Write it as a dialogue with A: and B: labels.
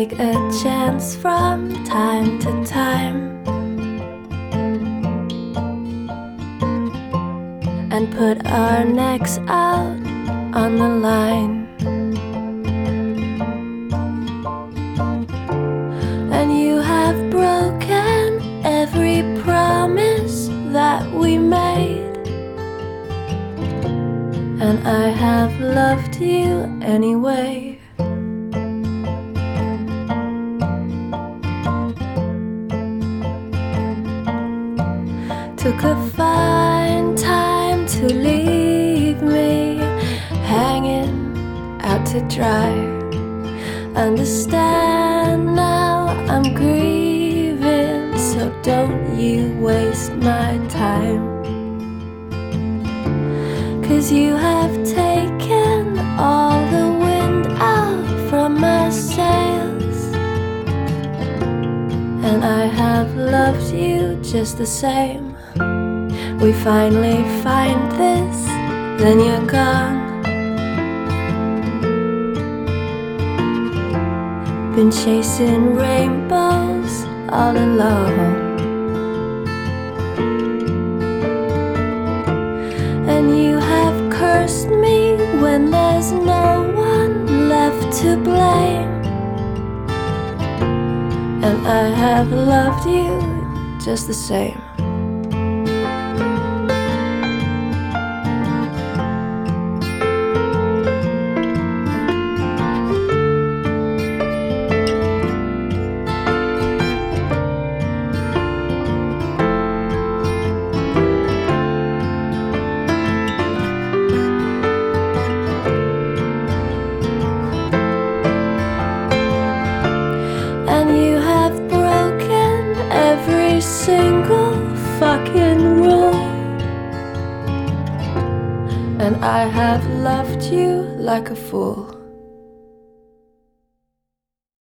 A: take a chance from time to time and put our necks out on the line. And you have broken every promise that we made, and I have loved you anyway. Took a fine time to leave me hanging out to dry. Understand now I'm grieving, so don't you waste my time. 'Cause you have taken all the wind out from my sails, and I have loved you just the same. We finally find this, then you're gone. Been chasing rainbows all alone, and you have cursed me when there's no one left to blame. And I have loved you just the same. And you have broken every single fucking rule, and I have loved you like a fool.